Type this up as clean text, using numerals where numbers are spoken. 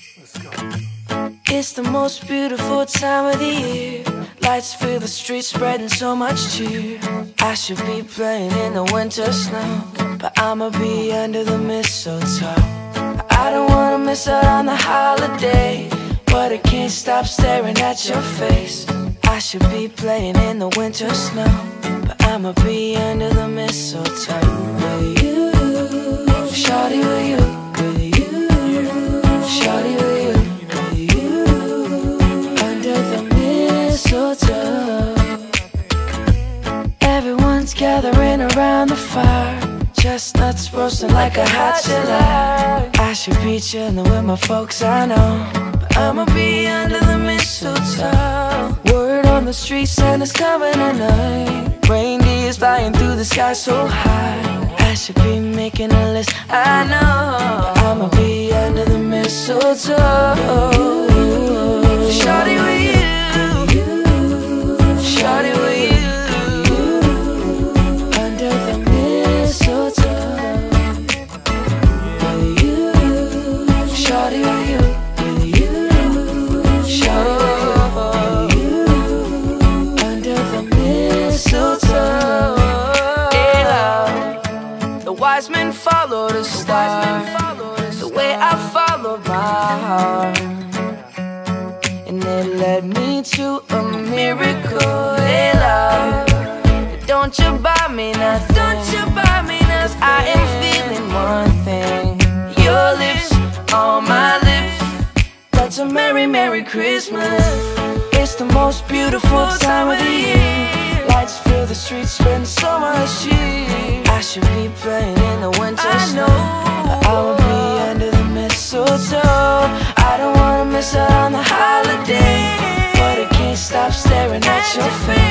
Let's go. It's the most beautiful time of the year. Lights fill the streets, spreading so much cheer. I should be playing in the winter snow, but I'ma be under the mistletoe. I don't wanna miss out on the holiday, but I can't stop staring at your face. I should be playing in the winter snow, but I'ma be under the mistletoe. With you, shawty, with you, with you, shawty, with you, with you, under the mistletoe. Everyone's gathering around the fire, chestnuts roasting like a hot July. I should be chilling with my folks, I know, but I'ma be under the mistletoe. Word on the street, Santa's coming tonight. Reindeer's flying through the sky so high. I should be making a list, I know, but I'ma be under the mistletoe. Shawty with you, shawty with you, under the mistletoe. With you, shawty with you, with you, shawty with you, under the mistletoe. The wise men followed the star, the way I followed my heart, and it led me to a miracle. Hey love, don't you buy me nothing, don't you buy me nothing, 'cause I am feeling one thing. Your lips on my lips, that's a merry, merry Christmas. It's the most beautiful time of the year. Lights fill the streets, spend so much cheer. I should be playing in the winter snow, but I will be under the mistletoe. I don't wanna miss out on the holiday, but I can't stop staring at your face.